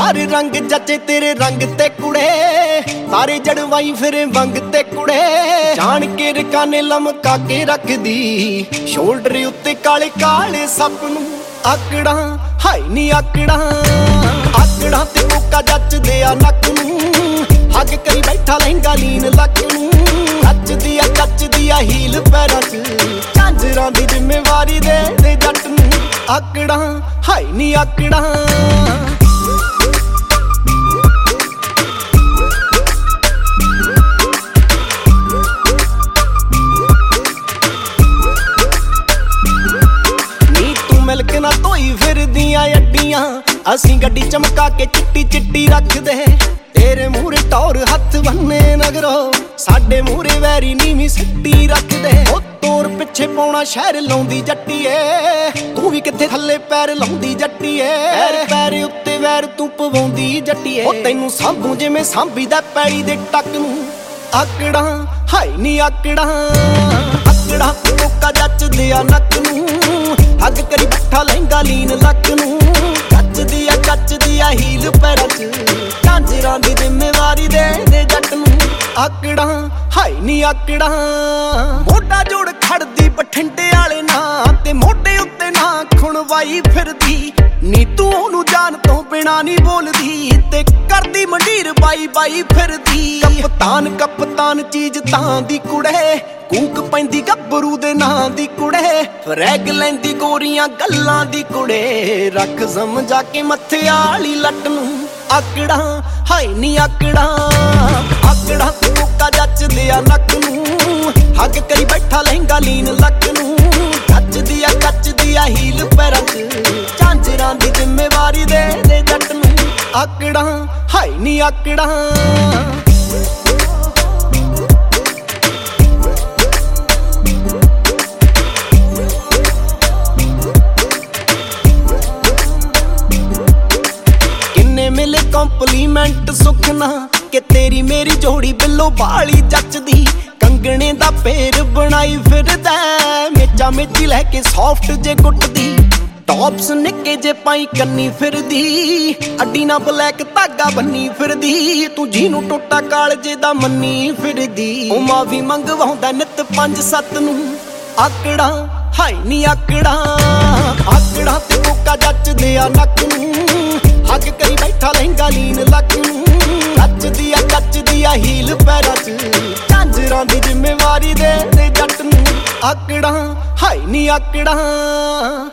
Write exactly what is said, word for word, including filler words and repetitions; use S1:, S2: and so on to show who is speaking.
S1: ਸਾਰੇ ਰੰਗ ਜੱਚੇ ਤੇਰੇ ਰੰਗ ਤੇ ਕੁੜੇ, ਤਾਰੇ ਜੜਵਾਈ ਫਿਰੇ ਵੰਗ ਤੇ ਕੁੜੇ। ਜਾਣ ਕੇ ਰਕਾਨੇ ਲਮਕਾ ਕੇ ਰੱਖਦੀ, ਸ਼ੋਲਡਰ ਉੱਤੇ ਕਾਲੇ ਕਾਲੇ ਸੱਪ ਨੂੰ ਆਕੜਾਂ। ਹਾਏ ਨੀ ਆਕੜਾਂ ਆਕੜਾਂ ਤੇ ਕੋਕਾ ਜੱਚਦੇ ਆ ਨੱਕ ਨੂੰ, ਹੱਗ ਕਰੀ ਬੈਠਾ ਲਹਿੰਗਾ ਲੀਨ ਲੱਕ ਨੂੰ। ਕੱਚਦੀ ਆ ਕੱਚਦੀ ਆ ਹੀਲ ਪੈਰਾਂ ਚ, ਝਾਂਜਰਾਂ ਦੀ ਜ਼ਿੰਮੇਵਾਰੀ ਦੇ ਦੇ ਜੱਟ ਨੂੰ ਆਕੜਾਂ। ਹਾਏ ਨੀ ਆਕੜਾਂ ਮਿਲਕ ਨਾ ਧੋਈ ਫਿਰਦੀਆਂ ਅੱਡੀਆਂ, ਅਸੀਂ ਗੱਡੀ ਚਮਕਾ ਕੇ ਚਿੱਟੀ ਚਿੱਟੀ ਰੱਖਦੇ। ਤੇਰੇ ਮੂਹਰੇ ਟੌਰ ਹੱਥ ਬੰਨੇ ਨਗਰੋ, ਸਾਡੇ ਮੂਹਰੇ ਵੈਰੀ ਨੀਵੀਂ ਸਿੱਟੀ ਰੱਖਦੇ। ਉਹ ਤੋਰ ਪਿੱਛੇ ਪਾਉਣਾ ਸ਼ਹਿਰ ਲਾਉਂਦੀ ਜੱਟੀਏ, ਤੂੰ ਵੀ ਕਿੱਥੇ ਥੱਲੇ ਪੈਰ ਲਾਉਂਦੀ ਜੱਟੀਏ। ਪੈਰ ਪੈਰ ਉੱਤੇ ਵੈਰ ਤੂੰ ਪਵਾਉਂਦੀ ਜੱਟੀਏ, ਉਹ ਤੈਨੂੰ ਸਾਂਭੂ ਜਿਵੇਂ ਸਾਂਭੀਦਾ ਪੈੜੀ ਦੇ ਟੱਕ ਨੂੰ ਆਕੜਾਂ। ਹਾਏ ਨੀ ਆਕੜਾਂ ਆਕੜਾਂ ਤੇ ਕੋਕਾ ਜੱਚਦੇ ਆ ਨੱਕ ਨੂੰ, ਹੱਗ ਕਰੀ ਬੱਠਾ ਲਹਿੰਗਾ ਲੀਨ ਲੱਕ ਨੂੰ। ਕੱਚਦੀ ਆ ਕੱਚਦੀ ਆ ਹੀਲ ਪੈਰਾਂ ਚ, ਝਾਂਜਰਾਂ ਦੀ ਜ਼ਿੰਮੇਵਾਰੀ ਦੇ ਦੇ ਜੱਟ ਨੂੰ ਆਕੜਾਂ। ਹਾਏ ਨੀ ਆਕੜਾਂ ਮੋਢਾ ਜੋੜ ਖੜਦੀ ਬਠਿੰਡੇ ਵਾਲੇ ਨਾਂ ਤੇ, ਮੋਢੇ ਉੱਤੇ ਨਾ ਖੁਣਵਾਈ ਫਿਰਦੀ ਨੀ ਤੂੰ ਉਹਨੂੰ ਜਾਣ ਤੋਂ ਬਿਨਾ ਨੀ ਬੋਲਦੀ, ਤੇ ਕਰਦੀ ਮੰਡੀਰ ਬਾਈ ਬਾਈ ਫਿਰਦੀ। ਕਪਤਾਨ ਕਪਤਾਨ ਚੀਜ਼ ਤਾਂ ਦੀ ਕੁੜੇ, ਕੂਕ ਪੈਂਦੀ ਗੱਭਰੂ ਦੇ ਨਾਂ ਦੀ ਕੁੜੇ। ਫਰੈਗ ਲੈਂਦੀ ਗੋਰੀਆਂ ਗੱਲਾਂ ਦੀ ਕੁੜੇ, ਰੱਖ ਸਮਝਾ ਕੇ ਮੱਥੇ ਵਾਲੀ ਲੱਟ ਨੂੰ ਆਕੜਾਂ। ਹਾਏ ਨੀ ਆਕੜਾਂ ਆਕੜਾਂ ਤੇ ਕੋਕਾ ਜੱਚਦੇ ਆ ਨੱਕ ਨੂੰ, ਹੱਗ ਕਰੀ ਬੈਠਾ ਲਹਿੰਗਾ ਲੀਨ ਲੱਕ ਨੂੰ। ਕੱਚਦੀ ਆ ਕੱਚਦੀ ਆ ਹੀਲ ਪੈਰਾਂ ਚ, ਝਾਂਜਰਾਂ ਦੀ ਜ਼ਿੰਮੇਵਾਰੀ ਦੇ ਦੇ ਜੱਟ ਨੂੰ ਆਕੜਾਂ। ਹਾਏ ਨੀ ਆਕੜਾਂ ਮਿਲੇ ਕੰਪਲੀਮੈਂਟ ਸੁਖਨਾ ਕਿ ਤੇਰੀ ਮੇਰੀ ਜੋੜੀ ਬਿੱਲੋ ਬਾਲੀ ਜੱਚਦੀ। ਕੰਗਣੇ ਦਾ ਪੇਰ ਬਣਾਈ ਫਿਰਦਾ, ਮੇਚਾ ਮੇਚੀ ਲੈ ਕੇ ਸੌਫਟ ਜੇ ਗੁੱਟਦੀ। ਟੌਪਸ ਨਿੱਕੇ ਜੇ ਪਾਈ ਕੰਨੀ ਫਿਰਦੀ, ਅੱਡੀ ਨਾ ਬਲੈਕ ਧਾਗਾ ਬੰਨੀ ਫਿਰਦੀ। ਤੂੰ ਜਿਹਨੂੰ ਟੋਟਾ ਕਾਲਜੇ ਦਾ ਮੰਨੀ ਫਿਰਦੀ, ਉਹ ਮਾਂ ਵੀ ਮੰਗਵਾਉਂਦਾ ਨਿੱਤ ਪੰਜ ਸੱਤ ਨੂੰ ਆਕੜਾਂ। ਹਾਏ ਨੀ ਆਕੜਾਂ ਆਕੜਾਂ ਤੇ ਕੋਕਾ ਜੱਚਦੇ ਆ ਨੱਕ ਨੂੰ, ਹੱਗ ਕਰੀ ਬੈਠਾ ਲਹਿੰਗਾ ਲੀਨ ਲੱਕ ਨੂੰ। ਕੱਚਦੀ ਆ ਕੱਚਦੀ ਆ ਹੀਲ ਪੈਰਾਂ ਚ, ਝਾਂਜਰਾਂ ਦੀ ਜ਼ਿੰਮੇਵਾਰੀ ਦੇ ਦੇ ਜੱਟ ਨੂੰ ਆਕੜਾਂ। ਹਾਏ ਨੀ ਆਕੜਾਂ